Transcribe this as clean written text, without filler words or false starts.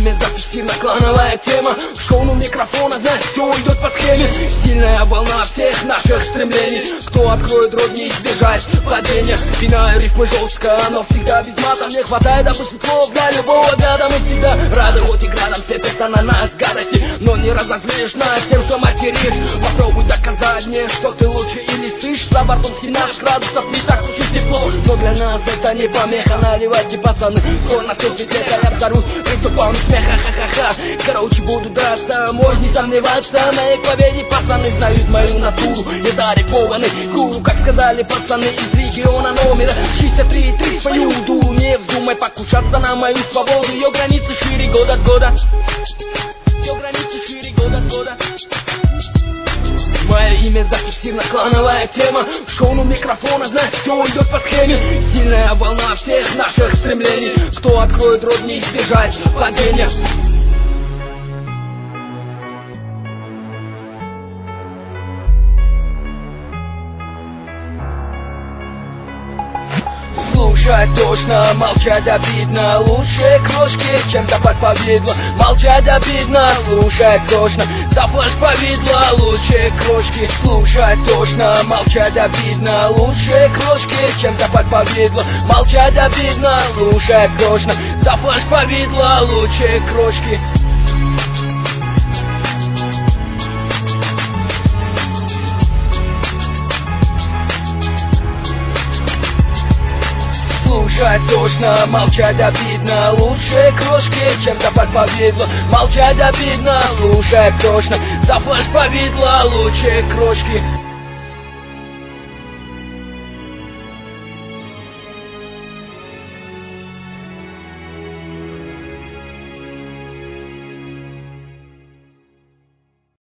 имя зафиксирована клановая тема. Шоу на микрофона, знаешь, все идет по схеме. Сильная волна всех наших стремлений. Кто откроет рот, не избежать падения. Пинаю рифмы жестко, но всегда без мата. Мне хватает обычных слов для любого гада. Мы всегда рады, хоть и градом все персональность гадости, но не разозлишь нас тем, что материшь. Попробуй доказать мне, что ты лучше или слышь. За бортом 17 градусов, не так уж и тепло. Но для нас это не помеха, наливайте пацаны. Скоро на все светлее, я взорвусь приступом смеха, ха-ха-ха. Короче, буду драться, можешь не сомневаться. На их победе пацаны знают мою натуру. Я зарифованный гуру, как сказали пацаны из региона номера 63,3. Свою дуру не вздумай покушаться на мою свободу. Ее границы шире год от года. Ее границы шире год от года. Мое имя зафиксирована клановая тема. Шоу на микрофона, знаешь, все идет по схеме. Сильная волна всех наших стремлений. Кто откроет рот, не избежать падения. Слушать точно, молчать обидно. Лучше крошки, чем давать повидло. Молчать обидно, слушать точно. Давать повидло, лучше крошки. Слушать точно, молчать обидно. Лучше крошки, чем давать повидло. Молчать обидно, слушать точно. Давать повидло, лучше крошки. Слушать точно, молчать обидно. Лучше крошки, чем давать повидло. Молчать обидно, слушать точно. Давать повидло, лучше крошки.